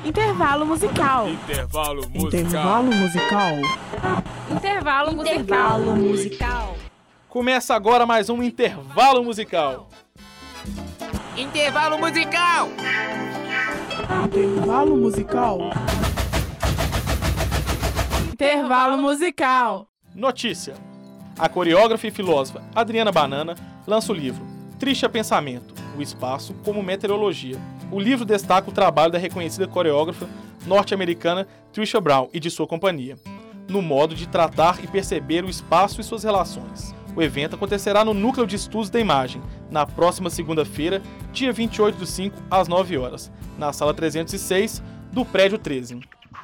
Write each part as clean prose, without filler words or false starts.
Intervalo musical. Intervalo musical. Intervalo musical. Intervalo musical. Intervalo musical. Começa agora mais um Intervalo Musical. Intervalo musical. Intervalo musical. Intervalo musical. Notícia. A coreógrafa e filósofa Adriana Banana lança o livro Trisha Pensamento, o espaço como meteorologia. O livro destaca o trabalho da reconhecida coreógrafa norte-americana Trisha Brown e de sua companhia, no modo de tratar e perceber o espaço e suas relações. O evento acontecerá no Núcleo de Estudos da Imagem, na próxima segunda-feira, dia 28/5, às 9 horas, na sala 306 do prédio 13.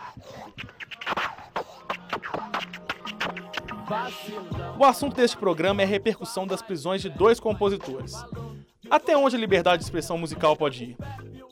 O assunto deste programa é a repercussão das prisões de dois compositores. Até onde a liberdade de expressão musical pode ir?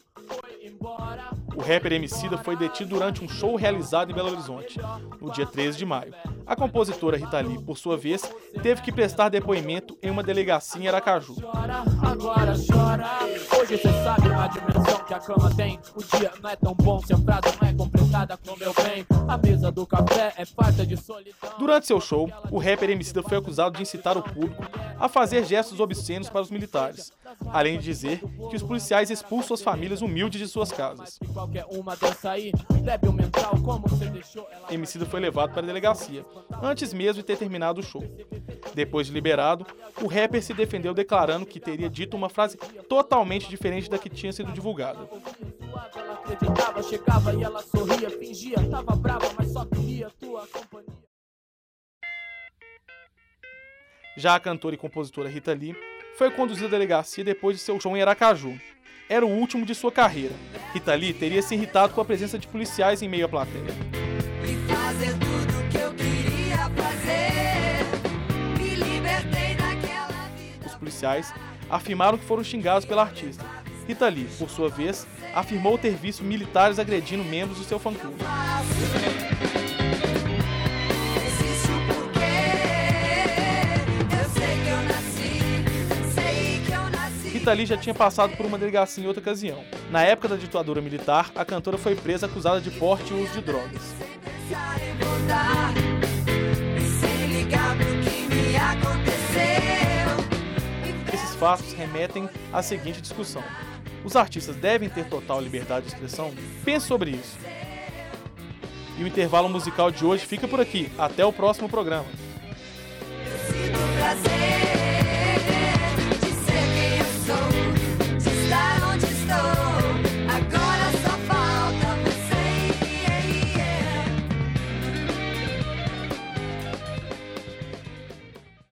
O rapper Emicida foi detido durante um show realizado em Belo Horizonte, no dia 13 de maio. A compositora Rita Lee, por sua vez, teve que prestar depoimento em uma delegacia em Aracaju. Agora chora. Hoje cê sabe a dimensão que a cama tem. O dia não é tão bom se a frase não é completada com meu bem. A mesa do café é farta de solidão. Durante seu show, o rapper Emicida foi acusado de incitar o público a fazer gestos obscenos para os militares, além de dizer que os policiais expulsam as famílias humildes de suas casas. Emicida foi levado para a delegacia, antes mesmo de ter terminado o show. Depois de liberado, o rapper se defendeu declarando que teria dito uma frase totalmente diferente da que tinha sido divulgada. Já a cantora e compositora Rita Lee foi conduzida à delegacia depois de seu show em Aracaju. Era o último de sua carreira. Rita Lee teria se irritado com a presença de policiais em meio à plateia. Os policiais afirmaram que foram xingados pela artista. Rita Lee, por sua vez, afirmou ter visto militares agredindo membros do seu fã-clube. Rita Lee já tinha passado por uma delegacia em outra ocasião. Na época da ditadura militar, a cantora foi presa acusada de porte e uso de drogas. Esses fatos remetem à seguinte discussão: os artistas devem ter total liberdade de expressão? Pense sobre isso. E o intervalo musical de hoje fica por aqui. Até o próximo programa.